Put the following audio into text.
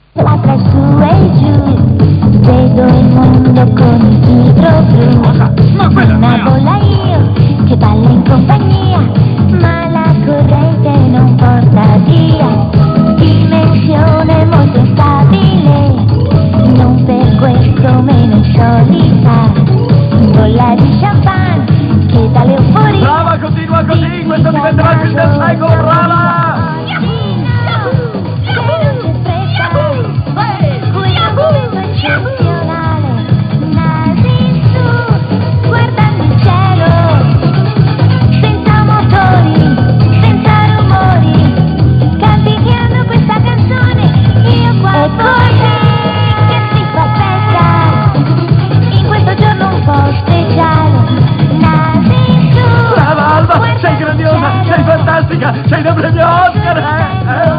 Tra su e giù, vedo il mondo con il tigro blu. Una bolla io, che balla in compagnia, ma la corrente non porta via. Dimensione molto instabile, non per questo meno insolita. Bolla di champagne, che dà l'euforia. Brava, continua così, questo diventerà il film del secolo, brava! Sei grandiosa, sei fantastica, sei da premio Oscar!